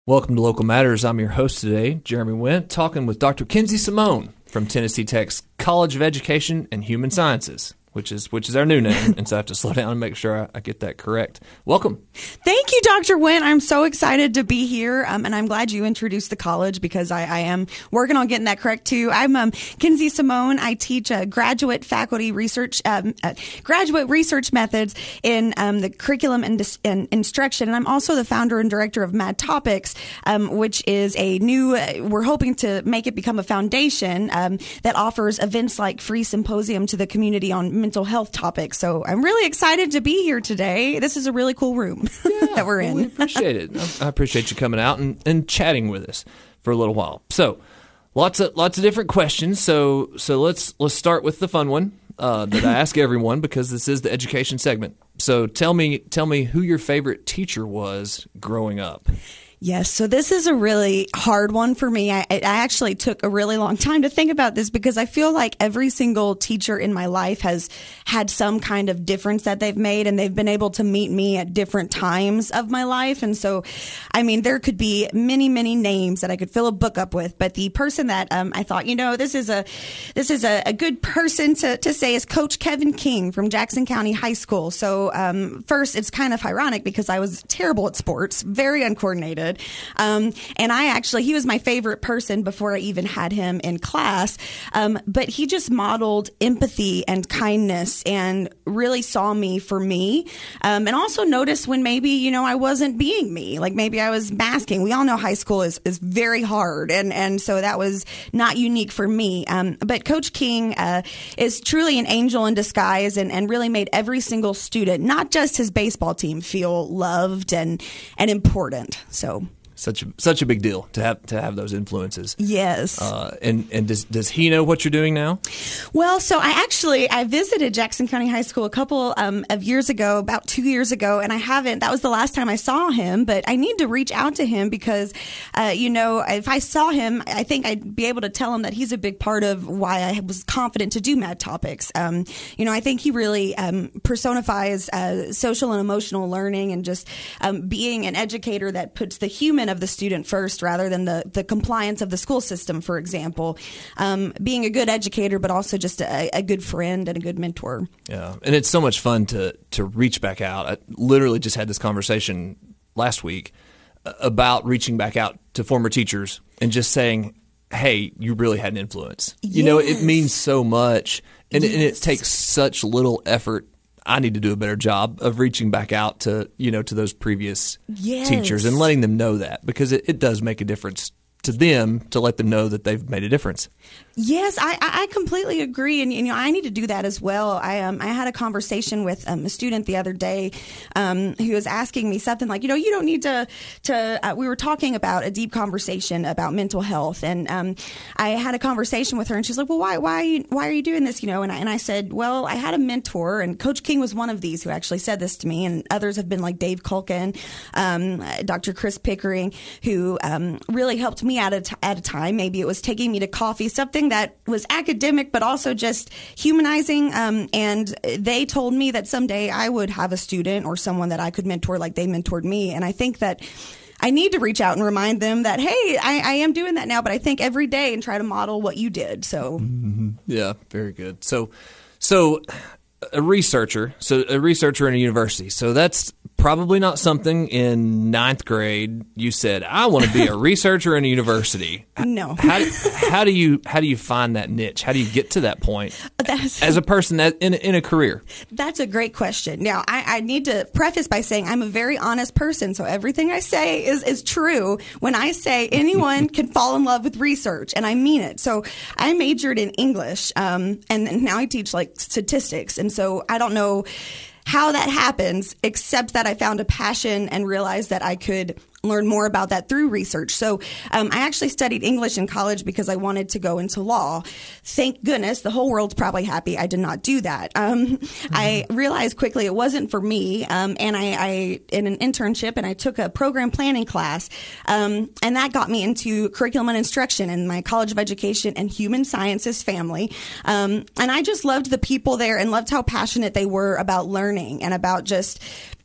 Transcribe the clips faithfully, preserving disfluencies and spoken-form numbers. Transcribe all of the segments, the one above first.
Welcome to Local Matters. I'm your host today, Jeremy Went, talking with Doctor Kinsey Simone from Tennessee Tech's College of Education and Human Sciences, which is which is our new name, and so I have to slow down and make sure I, I get that correct. Welcome. Thank you, Doctor Wynn. I'm so excited to be here, um, and I'm glad you introduced the college because I, I am working on getting that correct too. I'm um, Kinsey Simone. I teach uh, graduate faculty research, um, uh, graduate research methods in um, the curriculum and, dis- and instruction, and I'm also the founder and director of Mad Topics, um, which is a new. Uh, we're hoping to make it become a foundation um, that offers events like free symposium to the community on mental health topics. So I'm really excited to be here today. This is a really cool room yeah, that we're in. Well, we appreciate it. I appreciate you coming out and, and chatting with us for a little while. So lots of lots of different questions. So so let's let's start with the fun one uh, that I ask everyone because this is the education segment. So tell me tell me who your favorite teacher was growing up. Yes. So this is a really hard one for me. I, I actually took a really long time to think about this because I feel like every single teacher in my life has had some kind of difference that they've made, and they've been able to meet me at different times of my life. And so, I mean, there could be many, many names that I could fill a book up with. But the person that um, I thought, you know, this is a this is a, a good person to, to say is Coach Kevin King from Jackson County High School. So um, first, it's kind of ironic because I was terrible at sports, very uncoordinated. Um, and I actually, he was my favorite person before I even had him in class. Um, but he just modeled empathy and kindness and really saw me for me. Um, and also noticed when maybe, you know, I wasn't being me, like maybe I was masking. We all know high school is, is very hard. And, and so that was not unique for me. Um, but Coach King, uh, is truly an angel in disguise and, and really made every single student, not just his baseball team, feel loved and, and important. So. Such a, such a big deal to have to have those influences. Yes. Uh, and and does does he know what you're doing now? Well, so I actually I visited Jackson County High School a couple um, of years ago, about two years ago, and I haven't. That was the last time I saw him. But I need to reach out to him because, uh, you know, if I saw him, I think I'd be able to tell him that he's a big part of why I was confident to do Mad Topics. Um, you know, I think he really um, personifies uh, social and emotional learning and just um, being an educator that puts the human of the student first rather than the, the compliance of the school system, for example. Um, being a good educator, but also just a, a good friend and a good mentor. Yeah, and it's so much fun to to reach back out. I literally just had this conversation last week about reaching back out to former teachers and just saying, hey, you really had an influence. Yes. You know, it means so much, and, yes. and it takes such little effort. I need to do a better job of reaching back out to, you know, to those previous yes. teachers and letting them know that because it, it does make a difference to them to let them know that they've made a difference. Yes, I, I completely agree, and you know I need to do that as well. I um I had a conversation with um, a student the other day um, who was asking me something like, you know, you don't need to to. Uh, we were talking about a deep conversation about mental health, and um, I had a conversation with her, and she's like, well, why why why are you doing this? You know, and I, and I said, well, I had a mentor, and Coach King was one of these who actually said this to me, and others have been like Dave Culkin, um, Doctor Chris Pickering, who um, really helped me at a t- at a time. Maybe it was taking me to coffee, something that was academic, but also just humanizing. Um, and they told me that someday I would have a student or someone that I could mentor like they mentored me. And I think that I need to reach out and remind them that, hey, I, I am doing that now, but I think every day and try to model what you did. So, mm-hmm. yeah, very good. So, so a researcher, so a researcher in a university. So that's probably not something in ninth grade you said, I want to be a researcher in a university. No. How do, how do you how do you find that niche? How do you get to that point That's, as a person that in, in a career? That's a great question. Now, I, I need to preface by saying I'm a very honest person, so everything I say is, is true. When I say anyone can fall in love with research, and I mean it. So I majored in English, um, and now I teach like statistics, and so I don't know how that happens, except that I found a passion and realized that I could learn more about that through research. So um, I actually studied English in college because I wanted to go into law. Thank goodness, the whole world's probably happy I did not do that. Um, mm-hmm. I realized quickly it wasn't for me, um, and I, I in an internship, and I took a program planning class, um, and that got me into curriculum and instruction in my College of Education and Human Sciences family. Um, and I just loved the people there and loved how passionate they were about learning and about just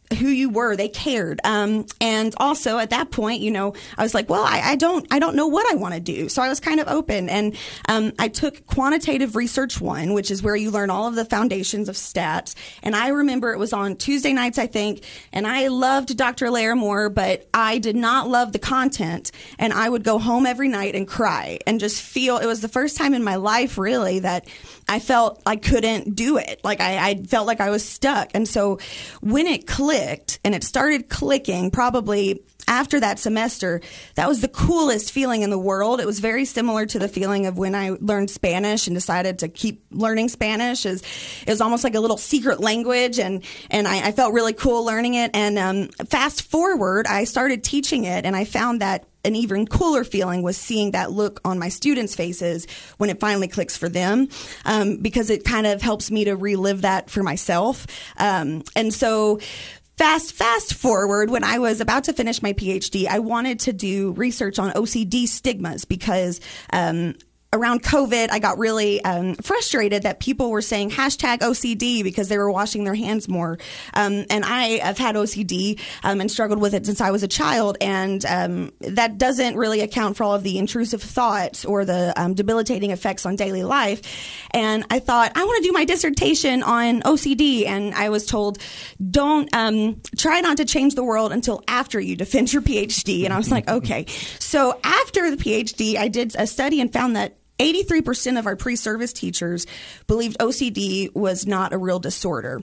who you were. They cared. Um, and also at that point, you know, I was like, well, I, I don't, I don't know what I want to do. So I was kind of open, and um, I took quantitative research one, which is where you learn all of the foundations of stats. And I remember it was on Tuesday nights, I think, and I loved Doctor Larimore, but I did not love the content. And I would go home every night and cry and just feel, it was the first time in my life really that I felt I couldn't do it. Like I, I felt like I was stuck. And so when it clicked, and it started clicking probably after that semester, that was the coolest feeling in the world. It was very similar to the feeling of when I learned Spanish and decided to keep learning Spanish. Is it was almost like a little secret language, and and I, I felt really cool learning it. And um, fast forward, I started teaching it, and I found that an even cooler feeling was seeing that look on my students' faces when it finally clicks for them, um, because it kind of helps me to relive that for myself. Um, and so Fast, fast forward, when I was about to finish my PhD, I wanted to do research on O C D stigmas because um, around COVID, I got really um, frustrated that people were saying hashtag O C D because they were washing their hands more. Um, and I have had O C D um, and struggled with it since I was a child. And um, that doesn't really account for all of the intrusive thoughts or the um, debilitating effects on daily life. And I thought, I want to do my dissertation on O C D. And I was told, don't um, try not to change the world until after you defend your PhD. And I was like, okay. So after the PhD, I did a study and found that eighty-three percent of our pre-service teachers believed O C D was not a real disorder.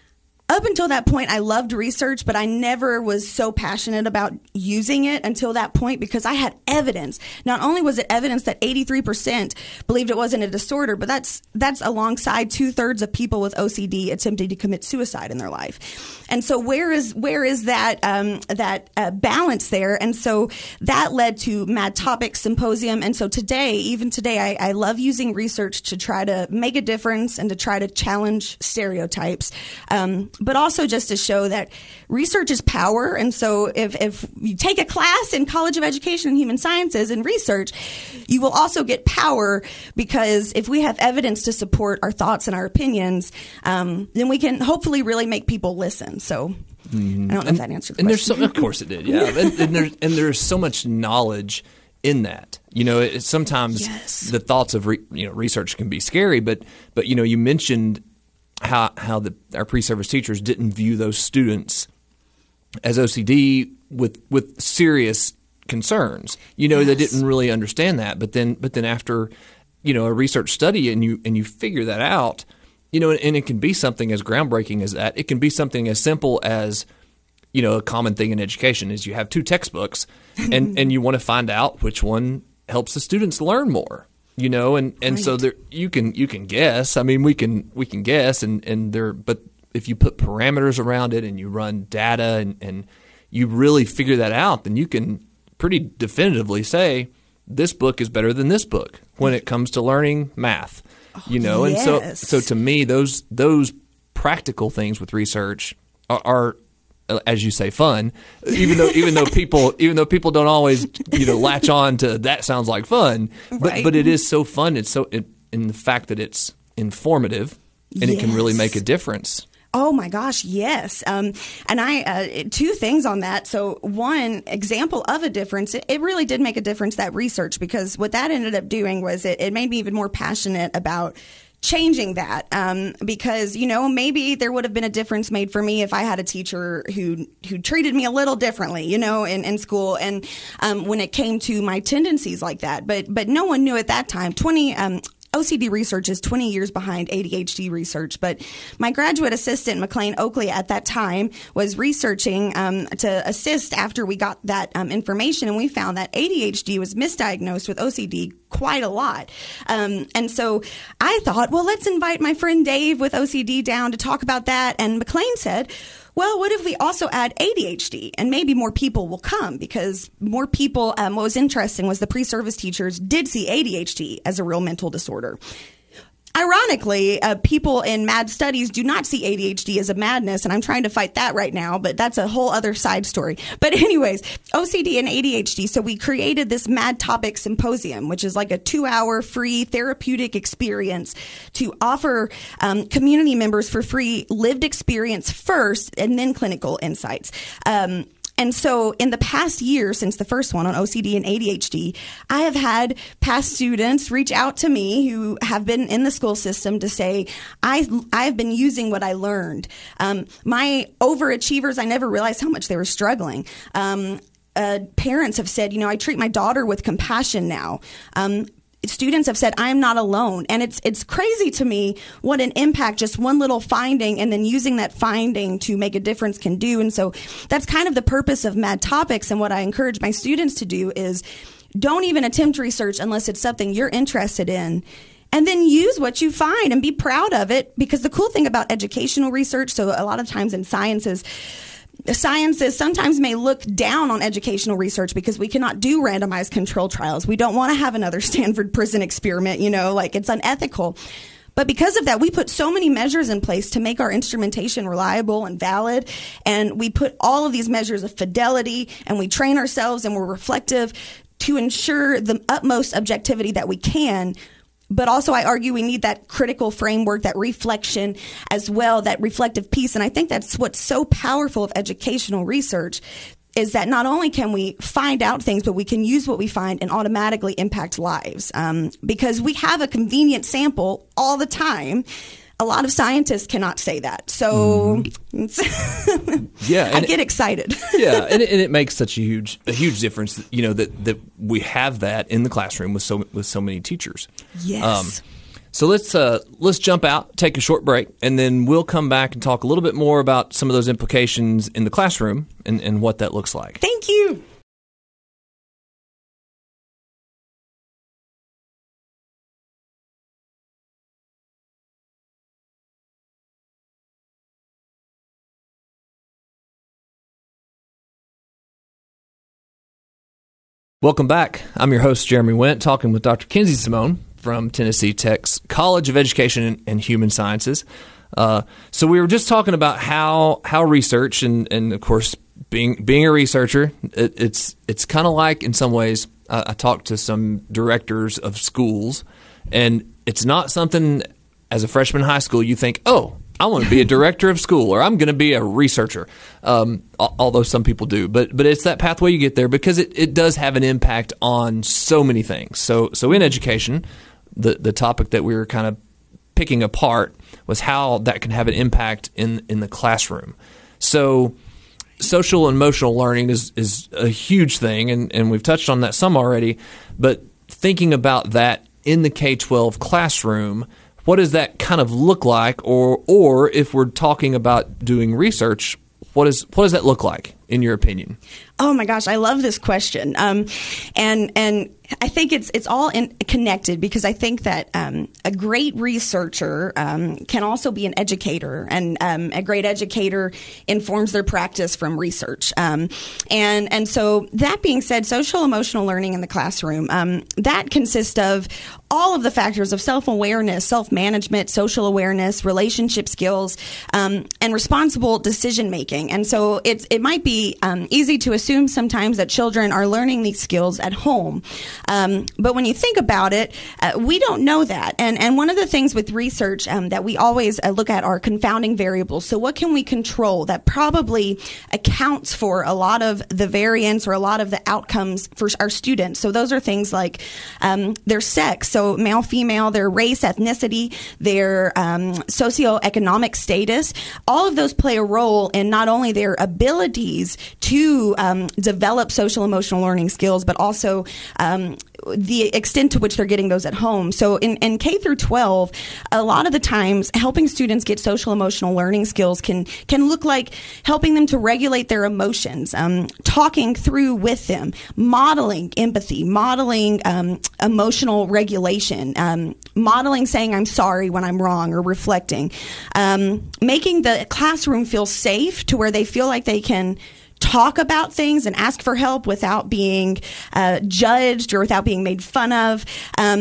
Up until that point, I loved research, but I never was so passionate about using it until that point because I had evidence. Not only was it evidence that eighty-three percent believed it wasn't a disorder, but that's that's alongside two-thirds of people with O C D attempting to commit suicide in their life. And so where is where is that um, that uh, balance there? And so that led to Mad Topics Symposium. And so today, even today, I, I love using research to try to make a difference and to try to challenge stereotypes. Um, but also just to show that research is power. And so if, if you take a class in College of Education and Human Sciences and research, you will also get power because if we have evidence to support our thoughts and our opinions, um, then we can hopefully really make people listen. So mm-hmm. I don't know and, if that answered the and question. There's so, of course it did, yeah. and, and, there's, and there's so much knowledge in that. You know, it, sometimes yes. the thoughts of re, you know research can be scary, but but you know, you mentioned how how the our pre-service teachers didn't view those students as O C D with with serious concerns. You know, yes. They didn't really understand that. But then but then after, you know, a research study and you and you figure that out, you know, and, and it can be something as groundbreaking as that. It can be something as simple as, you know, a common thing in education is you have two textbooks and, and you want to find out which one helps the students learn more. You know, and, and right. so there you can you can guess. I mean, we can we can guess, and, and there. But if you put parameters around it and you run data and, and you really figure that out, then you can pretty definitively say this book is better than this book when it comes to learning math. Oh, you know, yes. and so so to me, those those practical things with research are. are as you say, fun. Even though, even though people, even though people don't always, you know, latch on to that sounds like fun, but right. but it is so fun. It's so in, in the fact that it's informative and yes. it can really make a difference. Oh my gosh, yes. Um, and I, uh, two things on that. So one example of a difference, it, it really did make a difference, that research, because what that ended up doing was it, it made me even more passionate about changing that, um, because, you know, maybe there would have been a difference made for me if I had a teacher who who treated me a little differently, you know, in, in school. And um, when it came to my tendencies like that, but but no one knew at that time. twenty um, O C D research is twenty years behind A D H D research, but my graduate assistant, McLean Oakley, at that time was researching um, to assist after we got that um, information, and we found that A D H D was misdiagnosed with O C D quite a lot. Um, and so I thought, well, let's invite my friend Dave with O C D down to talk about that. And McLean said, well, what if we also add A D H D and maybe more people will come, because more people, um, what was interesting was the pre-service teachers did see A D H D as a real mental disorder. ironically, uh, people in mad studies do not see A D H D as a madness, and I'm trying to fight that right now, but that's a whole other side story. But anyways, O C D and A D H D, so we created this Mad Topic Symposium, which is like a two-hour free therapeutic experience to offer um, community members for free lived experience first and then clinical insights. Um, And so in the past year, since the first one on O C D and A D H D, I have had past students reach out to me who have been in the school system to say, I I have been using what I learned. Um, my overachievers, I never realized how much they were struggling. Um, uh, parents have said, you know, I treat my daughter with compassion now. Um, Students have said, I am not alone. And it's it's crazy to me what an impact just one little finding and then using that finding to make a difference can do. And so that's kind of the purpose of Mad Topics. And what I encourage my students to do is don't even attempt research unless it's something you're interested in. And then use what you find and be proud of it. Because the cool thing about educational research, so a lot of times in sciences, Sciences sometimes may look down on educational research because we cannot do randomized control trials. We don't want to have another Stanford prison experiment, you know, like it's unethical. But because of that, we put so many measures in place to make our instrumentation reliable and valid. And we put all of these measures of fidelity, and we train ourselves and we're reflective to ensure the utmost objectivity that we can. But also, I argue we need that critical framework, that reflection as well, that reflective piece. And I think that's what's so powerful of educational research is that not only can we find out things, but we can use what we find and automatically impact lives. Um, because we have a convenient sample all the time. A lot of scientists cannot say that. So mm-hmm. yeah, I get excited. yeah, and it, and it makes such a huge a huge difference, you know, that, that we have that in the classroom with so with so many teachers. Yes. Um, so let's uh, let's jump out, take a short break, and then we'll come back and talk a little bit more about some of those implications in the classroom and, and what that looks like. Thank you. Welcome back. I'm your host, Jeremy Went, talking with Doctor Kinsey Simone from Tennessee Tech's College of Education and Human Sciences. Uh, so we were just talking about how how research and, and of course, being being a researcher, it, it's it's kind of like, in some ways, uh, I talked to some directors of schools, and it's not something as a freshman in high school you think, oh, I want to be a director of school, or I'm going to be a researcher, um, although some people do. But but it's that pathway you get there because it, it does have an impact on so many things. So so in education, the, the topic that we were kind of picking apart was how that can have an impact in, in the classroom. So social and emotional learning is, is a huge thing, and, and we've touched on that some already. But thinking about that in the K twelve classroom, what does that kind of look like? Or or if we're talking about doing research, what is what does that look like, in your opinion? Oh my gosh, I love this question. Um, and and I think it's it's all in, connected because I think that um, a great researcher um, can also be an educator, and um, a great educator informs their practice from research. Um, and and so that being said, social emotional learning in the classroom, um, that consists of all of the factors of self-awareness, self-management, social awareness, relationship skills, um, and responsible decision-making. And so it's, it might be um, easy to assume sometimes that children are learning these skills at home. Um, but when you think about it, uh, we don't know that. And, and one of the things with research um, that we always uh, look at are confounding variables. So what can we control that probably accounts for a lot of the variance or a lot of the outcomes for our students? So those are things like um, their sex. So male, female, their race, ethnicity, their um, socioeconomic status, all of those play a role in not only their abilities to um, develop social emotional learning skills, but also um, the extent to which they're getting those at home. So in, in K through twelve, a lot of the times helping students get social emotional learning skills can can look like helping them to regulate their emotions, um, talking through with them, modeling empathy, modeling um, emotional regulation, um, modeling saying I'm sorry when I'm wrong or reflecting, um, making the classroom feel safe to where they feel like they can talk about things and ask for help without being uh, judged or without being made fun of. Um,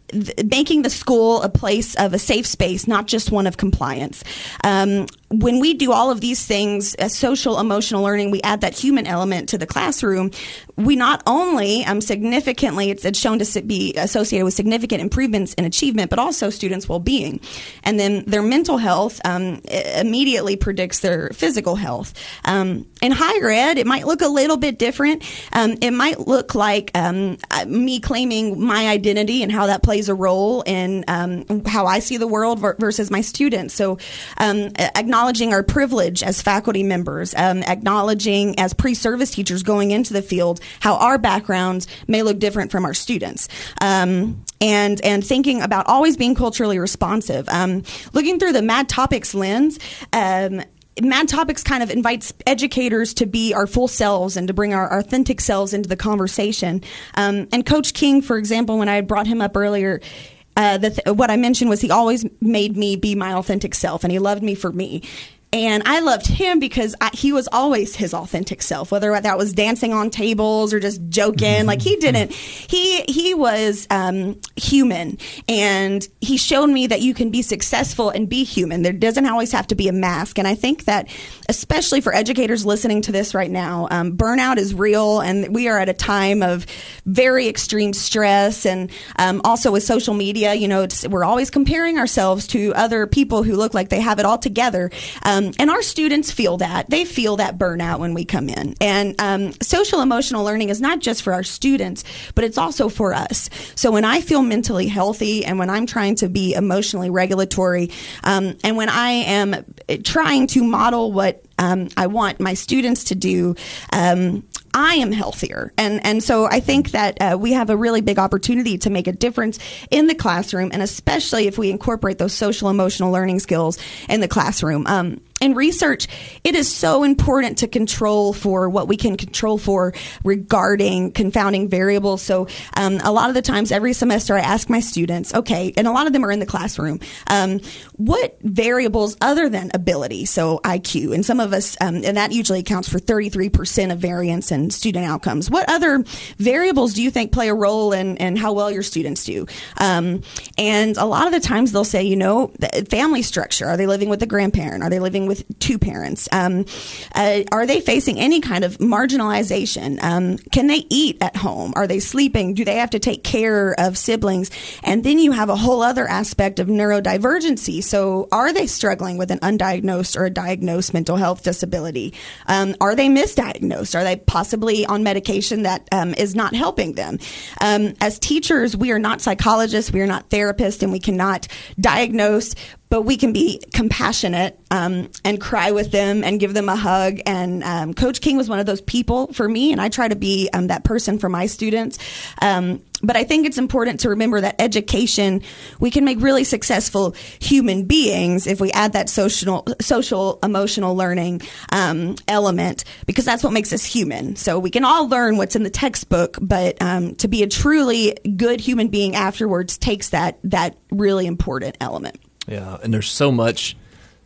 th- making the school a place of a safe space, not just one of compliance. Um, when we do all of these things, as social emotional learning, we add that human element to the classroom. We not only um, significantly, it's, it's shown to be associated with significant improvements in achievement, but also students' well-being. And then their mental health um, immediately predicts their physical health. Um, in higher ed, it might look a little bit different. Um, it might look like um, me claiming my identity and how that plays a role in um, how I see the world versus my students. So um, acknowledging our privilege as faculty members, um, acknowledging as pre-service teachers going into the field how our backgrounds may look different from our students. Um, and and thinking about always being culturally responsive. Um, looking through the Mad Topics lens, um, Mad Topics kind of invites educators to be our full selves and to bring our authentic selves into the conversation. Um, and Coach King, for example, when I had brought him up earlier, uh, the th- what I mentioned was he always made me be my authentic self, and he loved me for me. And I loved him because I, he was always his authentic self, whether that was dancing on tables or just joking. Like he didn't, he he was um, human, and he showed me that you can be successful and be human. There doesn't always have to be a mask. And I think that, especially for educators listening to this right now, um, burnout is real, and we are at a time of very extreme stress. And um, also with social media, you know, it's, we're always comparing ourselves to other people who look like they have it all together. Um, and our students feel that. They feel that burnout when we come in. And um, social emotional learning is not just for our students, but it's also for us. So when I feel mentally healthy and when I'm trying to be emotionally regulatory, um, and when I am trying to model what um, I want my students to do, um, I am healthier. And and so I think that uh, we have a really big opportunity to make a difference in the classroom, and especially if we incorporate those social emotional learning skills in the classroom. Um, in research, it is so important to control for what we can control for regarding confounding variables. So um, a lot of the times every semester I ask my students, okay, and a lot of them are in the classroom, um, what variables other than ability, so I Q, and some of us, um, and that usually accounts for thirty-three percent of variance in student outcomes. What other variables do you think play a role in, in how well your students do? Um, and a lot of the times they'll say, you know, family structure. Are they living with a grandparent? Are they living with two parents? Um, uh, are they facing any kind of marginalization? Um, can they eat at home? Are they sleeping? Do they have to take care of siblings? And then you have a whole other aspect of neurodivergency. So are they struggling with an undiagnosed or a diagnosed mental health disability? Um, are they misdiagnosed? Are they possibly on medication that um, is not helping them? Um, as teachers, we are not psychologists, we are not therapists, and we cannot diagnose, but we can be compassionate um, and cry with them and give them a hug. And um, Coach King was one of those people for me, and I try to be um, that person for my students. Um, but I think it's important to remember that education, we can make really successful human beings if we add that social, social emotional learning um, element, because that's what makes us human. So we can all learn what's in the textbook, but um, to be a truly good human being afterwards takes that that really important element. Yeah, and there's so much,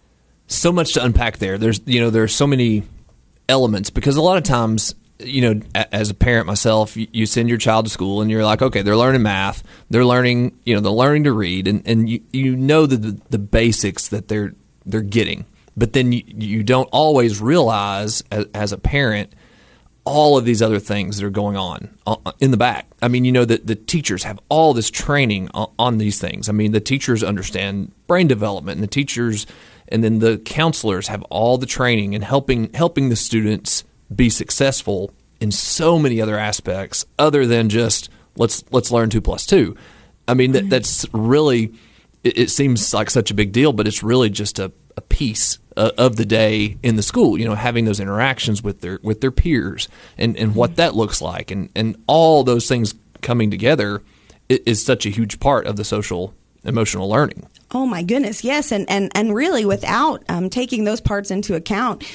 so much to unpack there. There's, you know, there's so many elements, because a lot of times, you know, as a parent myself, you send your child to school and you're like, okay, they're learning math, they're learning, you know, they're learning to read, and, and you, you know the, the the basics that they're they're getting, but then you, you don't always realize as, as a parent all of these other things that are going on in the back. I mean, you know, that the teachers have all this training on, on these things. I mean, the teachers understand brain development, and the teachers and then the counselors have all the training and helping helping the students be successful in so many other aspects other than just let's let's learn two plus two. I mean, that, that's really, it, it seems like such a big deal, but it's really just a, a piece of the day in the school, you know, having those interactions with their with their peers and, and what that looks like, and, and all those things coming together is such a huge part of the social emotional learning. Oh my goodness, yes, and and and really without um, taking those parts into account,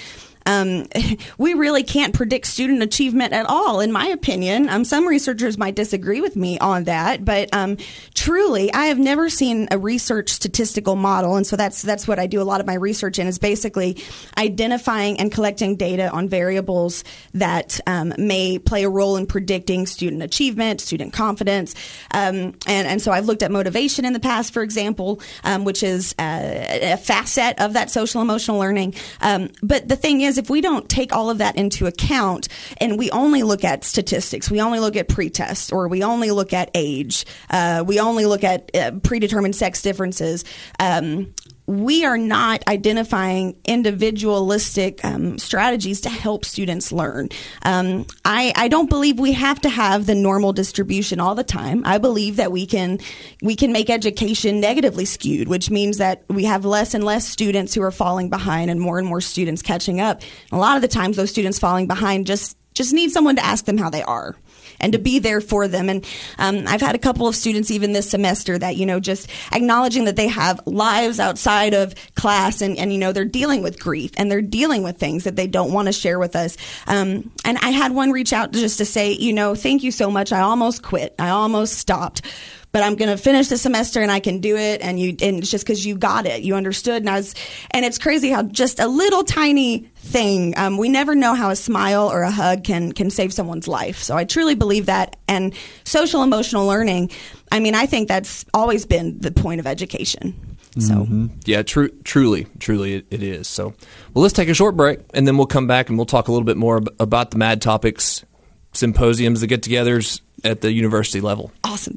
um, we really can't predict student achievement at all, in my opinion. Um, some researchers might disagree with me on that, but um, truly, I have never seen a research statistical model, and so that's that's what I do a lot of my research in, is basically identifying and collecting data on variables that um, may play a role in predicting student achievement, student confidence, um, and, and so I've looked at motivation in the past, for example, um, which is uh, a facet of that social emotional learning. Um, but the thing is, if we don't take all of that into account and we only look at statistics, we only look at pretest, or we only look at age, uh, we only look at uh, predetermined sex differences, um, we are not identifying individualistic um, strategies to help students learn. Um, I, I don't believe we have to have the normal distribution all the time. I believe that we can we can make education negatively skewed, which means that we have less and less students who are falling behind and more and more students catching up. A lot of the times, those students falling behind just just need someone to ask them how they are and to be there for them. And um, I've had a couple of students even this semester that, you know, just acknowledging that they have lives outside of class, and, and you know, they're dealing with grief and they're dealing with things that they don't want to share with us. Um, and I had one reach out just to say, you know, thank you so much. I almost quit. I almost stopped. But I'm going to finish the semester and I can do it. And you, and it's just because you got it, you understood. And I was, and it's crazy how just a little tiny thing, um, we never know how a smile or a hug can, can save someone's life. So I truly believe that. And social emotional learning, I mean, I think that's always been the point of education. So, mm-hmm. yeah, tru- truly, truly it, it is. So, well, let's take a short break and then we'll come back and we'll talk a little bit more ab- about the Mad Topics symposiums, the get-togethers at the university level. Awesome.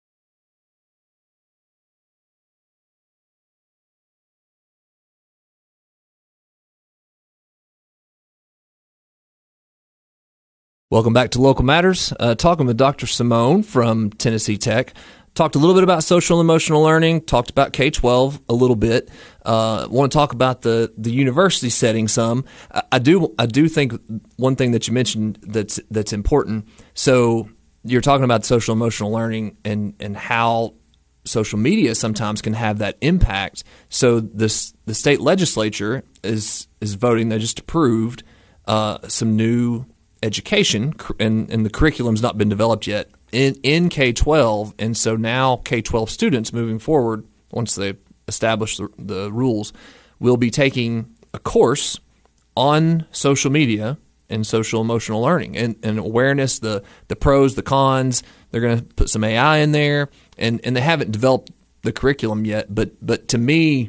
Welcome back to Local Matters. Uh, talking with Doctor Simone from Tennessee Tech. Talked a little bit about social and emotional learning. Talked about K twelve a little bit. Uh, want to talk about the, the university setting some. I, I do I do think one thing that you mentioned that's that's important. So you're talking about social emotional learning and and how social media sometimes can have that impact. So this the state legislature is is voting. They just approved uh, some new education, and, and the curriculum's not been developed yet in, in K twelve, and so now K twelve students moving forward, once they establish the, the rules, will be taking a course on social media and social emotional learning and, and awareness, the the pros, the cons. They're going to put some A I in there, and, and they haven't developed the curriculum yet, but but to me,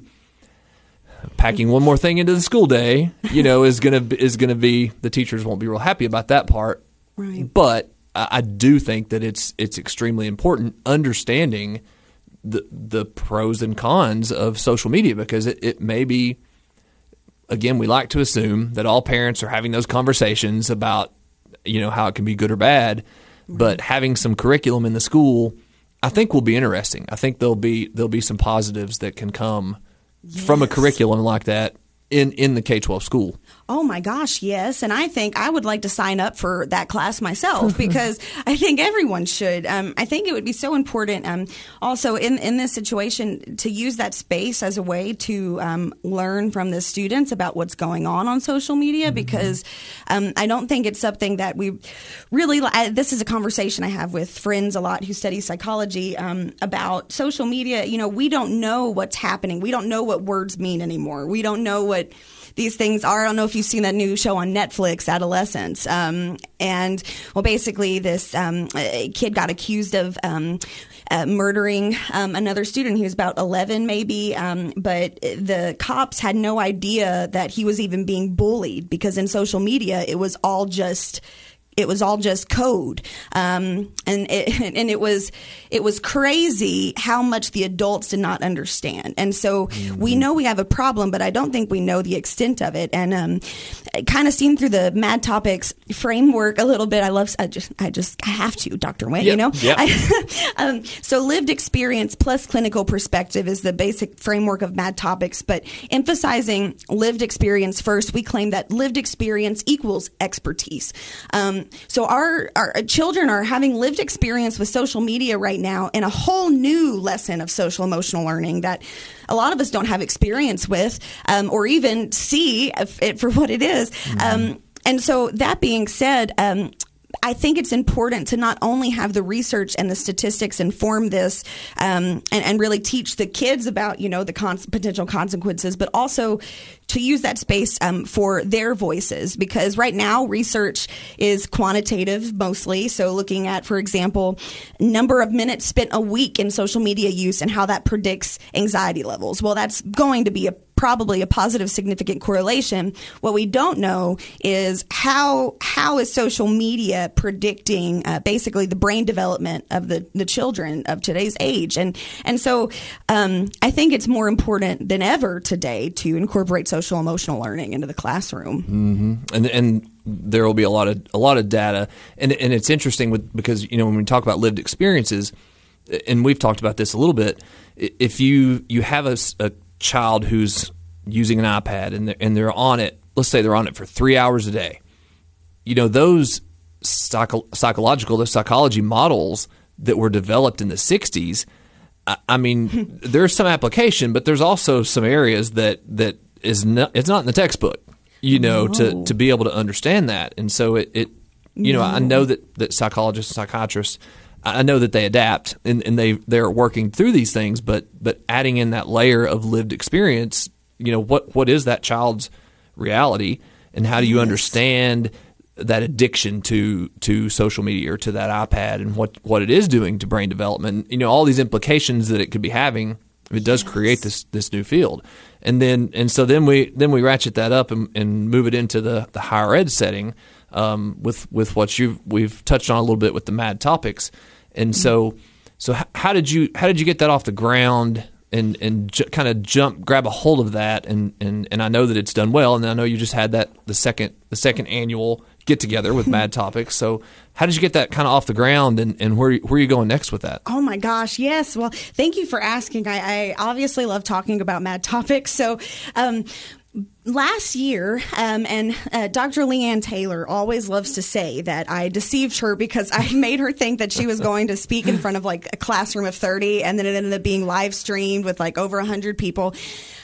packing one more thing into the school day, you know, is gonna is gonna be, the teachers won't be real happy about that part. Right. But I, I do think that it's it's extremely important understanding the the pros and cons of social media, because it, it may be, again, we like to assume that all parents are having those conversations about, you know, how it can be good or bad, right. But having some curriculum in the school, I think will be interesting. I think there'll be there'll be some positives that can come Yes. from a curriculum like that in, in the K twelve school. Oh my gosh, yes. And I think I would like to sign up for that class myself, because I think everyone should. Um, I think it would be so important um, also in, in this situation to use that space as a way to um, learn from the students about what's going on on social media, mm-hmm. because um, I don't think it's something that we really, I, this is a conversation I have with friends a lot who study psychology um, about social media. You know, we don't know what's happening. We don't know what words mean anymore. We don't know what these things are. I don't know if you've seen that new show on Netflix, Adolescence. Um, and, well, basically this um, kid got accused of um, uh, murdering um, another student. He was about eleven maybe, um, but the cops had no idea that he was even being bullied, because in social media it was all just It was all just code, um, and it, and it was it was crazy how much the adults did not understand. And so mm-hmm. we know we have a problem, but I don't think we know the extent of it. And um, kind of seen through the Mad Topics framework a little bit. I love I just I just I have to, Doctor Wayne. Yep. You know, yep. I, um, so lived experience plus clinical perspective is the basic framework of Mad Topics. But emphasizing lived experience first, we claim that lived experience equals expertise. Um, Um, so our, our children are having lived experience with social media right now in a whole new lesson of social emotional learning that a lot of us don't have experience with um, or even see it for what it is. Mm-hmm. Um, and so that being said, um, I think it's important to not only have the research and the statistics inform this um, and, and really teach the kids about, you know, the con- potential consequences, but also to use that space um, for their voices, because right now research is quantitative mostly. So looking at, for example, number of minutes spent a week in social media use and how that predicts anxiety levels. Well, that's going to be a probably a positive significant correlation. What we don't know is how how is social media predicting uh, basically the brain development of the, the children of today's age. And and so um, I think it's more important than ever today to incorporate social emotional learning into the classroom. Mm-hmm. And and there will be a lot of a lot of data. And and it's interesting with because you know when we talk about lived experiences, and we've talked about this a little bit, if you you have a, a child who's using an iPad and they're, and they're on it, let's say they're on it for three hours a day, you know, those psycho- psychological, those psychology models that were developed in the sixties, I, I mean, there's some application, but there's also some areas that, that is not, it's not in the textbook, you know, no. to, to be able to understand that. And so it, it you no. know, I know that, that psychologists and psychiatrists, I know that they adapt and, and they they're working through these things, but but adding in that layer of lived experience, you know, what what is that child's reality, and how do you yes. understand that addiction to to social media or to that iPad, and what, what it is doing to brain development, you know, all these implications that it could be having. It does yes. create this this new field, and then and so then we then we ratchet that up and, and move it into the, the higher ed setting um, with with what you we've touched on a little bit with the Mad Topics. And so, so how did you how did you get that off the ground and and ju- kind of jump grab a hold of that and, and, and I know that it's done well, and I know you just had that the second the second annual get together with Mad Topics. So how did you get that kind of off the ground, and, and where where are you going next with that? Oh my gosh, yes. Well, thank you for asking. I, I obviously love talking about Mad Topics. So. Um, Last year, um, and uh, Doctor Leanne Taylor always loves to say that I deceived her because I made her think that she was going to speak in front of like a classroom of thirty, and then it ended up being live streamed with like over one hundred people.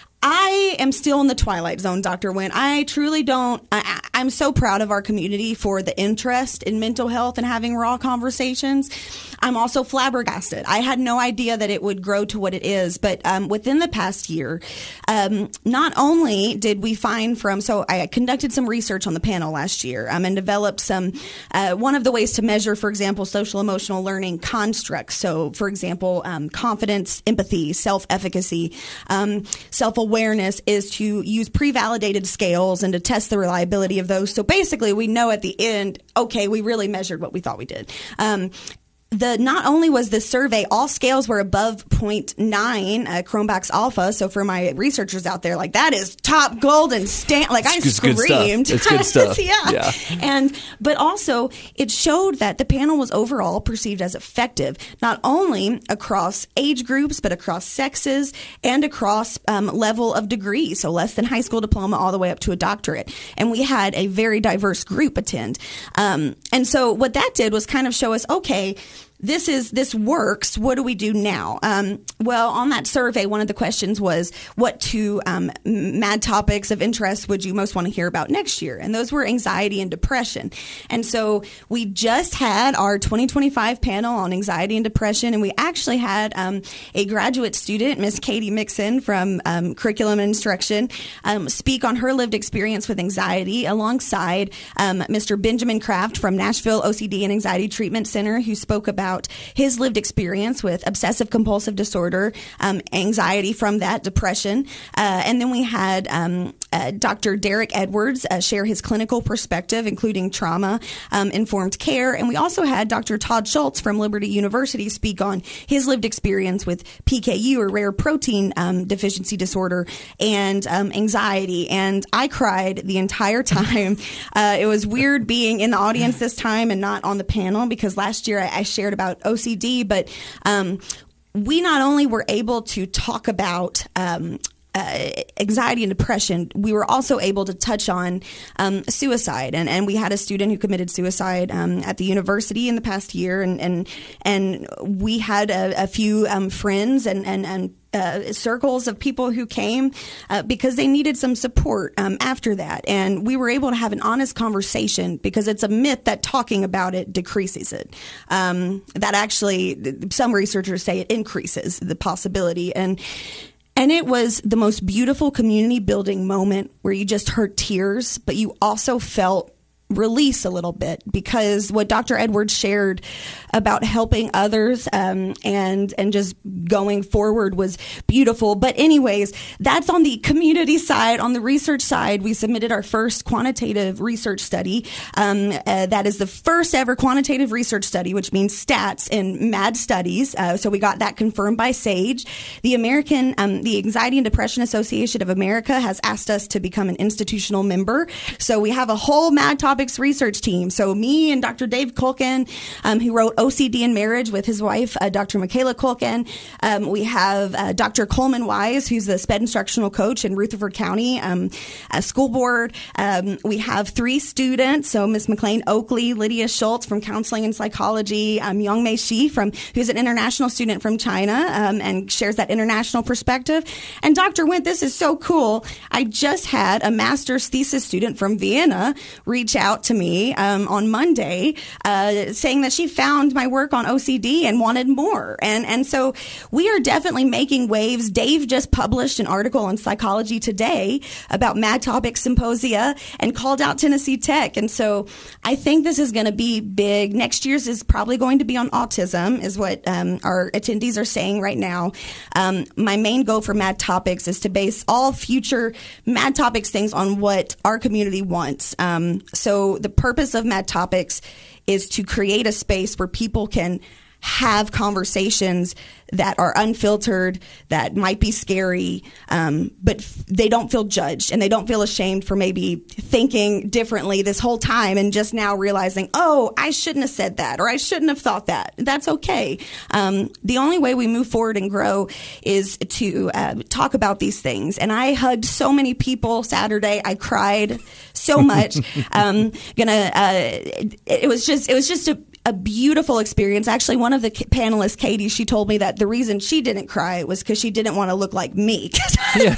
I am still in the twilight zone, Doctor Wynn. I truly don't. I, I'm so proud of our community for the interest in mental health and having raw conversations. I'm also flabbergasted. I had no idea that it would grow to what it is. But um, within the past year, um, not only did we find from, so I conducted some research on the panel last year um, and developed some, uh, one of the ways to measure, for example, social emotional learning constructs. So, for example, um, confidence, empathy, self-efficacy, um, self-awareness. Awareness is to use pre-validated scales and to test the reliability of those. So basically, we know at the end, okay, we really measured what we thought we did. Um, The not only was the survey, all scales were above zero point nine uh, Cronbach's alpha. So for my researchers out there, like that is top golden stand. Like I it's screamed. Good stuff. It's good stuff. yeah. yeah. And but also it showed that the panel was overall perceived as effective, not only across age groups but across sexes and across um, level of degree. So less than high school diploma all the way up to a doctorate. And we had a very diverse group attend. Um, and so what that did was kind of show us, okay, This is this works. What do we do now? Um, well, on that survey, one of the questions was, what two um, mad topics of interest would you most want to hear about next year? And those were anxiety and depression. And so we just had our twenty twenty-five panel on anxiety and depression, and we actually had um, a graduate student, Miss Katie Mixon from um, Curriculum and Instruction, um, speak on her lived experience with anxiety alongside um, Mister Benjamin Kraft from Nashville O C D and Anxiety Treatment Center, who spoke about his lived experience with obsessive compulsive disorder, um, anxiety from that, depression. Uh, and then we had um, uh, Doctor Derek Edwards uh, share his clinical perspective, including trauma, um, informed care. And we also had Doctor Todd Schultz from Liberty University speak on his lived experience with P K U, or rare protein um, deficiency disorder, and um, anxiety. And I cried the entire time. Uh, it was weird being in the audience this time and not on the panel, because last year I, I shared about O C D, but um, we not only were able to talk about um, Uh, anxiety and depression, we were also able to touch on um, suicide, and, and we had a student who committed suicide um, at the university in the past year, and and and we had a, a few um, friends and and and. Uh, circles of people who came uh, because they needed some support um, after that. And we were able to have an honest conversation, because it's a myth that talking about it decreases it. Um, that actually, some researchers say it increases the possibility. And And it was the most beautiful community building moment where you just heard tears, but you also felt release a little bit, because what Doctor Edwards shared about helping others um, and and just going forward was beautiful. But anyways, that's on the community side. On the research side, we submitted our first quantitative research study. Um, uh, that is the first ever quantitative research study, which means stats in MAD studies. Uh, so we got that confirmed by SAGE. The American, um, the Anxiety and Depression Association of America has asked us to become an institutional member. So we have a whole MAD topic research team. So me and Doctor Dave Culkin, um, who wrote O C D in Marriage with his wife, uh, Doctor Michaela Culkin. Um, we have uh, Doctor Coleman Wise, who's the SPED instructional coach in Rutherford County um, uh, School Board. Um, we have three students. So Miss McLean Oakley, Lydia Schultz from Counseling and Psychology, um, Young Mei Shi, from who's an international student from China um, and shares that international perspective. And Doctor Wendt, this is so cool. I just had a master's thesis student from Vienna reach out to me um, on Monday uh, saying that she found my work on O C D and wanted more. And and so we are definitely making waves. Dave just published an article in Psychology Today about MAD Topic Symposia and called out Tennessee Tech. And so I think this is going to be big. Next year's is probably going to be on autism, is what um, our attendees are saying right now. Um, my main goal for MAD Topics is to base all future MAD Topics things on what our community wants. Um, so So the purpose of MAD Topics is to create a space where people can have conversations that are unfiltered, that might be scary, um, but f- they don't feel judged and they don't feel ashamed for maybe thinking differently this whole time and just now realizing, oh, I shouldn't have said that, or I shouldn't have thought that. That's okay. Um, the only way we move forward and grow is to uh, talk about these things. And I hugged so many people Saturday. I cried so much. um, gonna. Uh, it, it was just. It was just a. a beautiful experience. Actually, one of the panelists, Katie, she told me that the reason she didn't cry was because she didn't want to look like me. Yeah.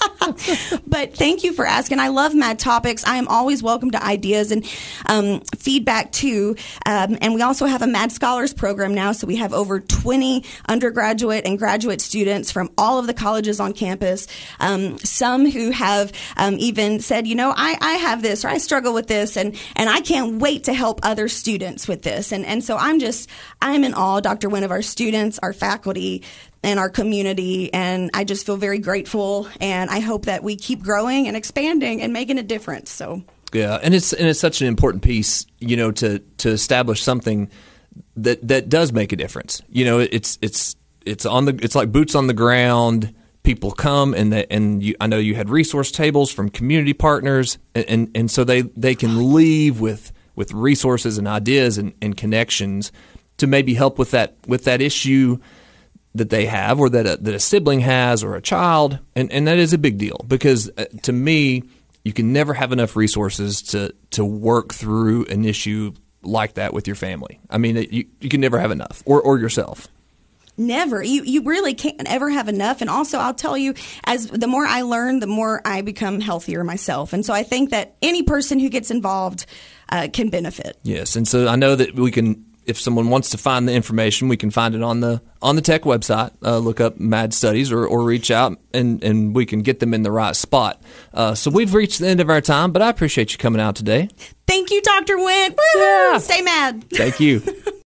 But thank you for asking. I love MAD Topics. I am always welcome to ideas and um, feedback too. Um, and we also have a MAD Scholars program now. So we have over twenty undergraduate and graduate students from all of the colleges on campus. Um, some who have um, even said, you know, I, I have this, or I struggle with this, and, and I can't wait to help other students with this. And, and so I'm just, I'm in awe, Doctor Wendt, of our students, our faculty, and our community, and I just feel very grateful, and I hope that we keep growing and expanding and making a difference. So yeah, and it's and it's such an important piece, you know, to to establish something that that does make a difference. You know, it's it's it's on the it's like boots on the ground. People come and they, and you, I know you had resource tables from community partners, and and, and so they, they can leave with with resources and ideas and, and connections to maybe help with that with that issue that they have, or that a, that a sibling has, or a child, and, and that is a big deal, because uh, to me, you can never have enough resources to to work through an issue like that with your family. I mean, you you can never have enough, or or yourself. Never. You you really can't ever have enough. And also, I'll tell you, as the more I learn, the more I become healthier myself. And so I think that any person who gets involved uh, can benefit. Yes, and so I know that we can. If someone wants to find the information, we can find it on the on the Tech website. Uh, look up MAD Studies, or, or reach out, and, and we can get them in the right spot. Uh, so we've reached the end of our time, but I appreciate you coming out today. Thank you, Doctor Wendt. Woo-hoo! Yeah. Stay mad. Thank you.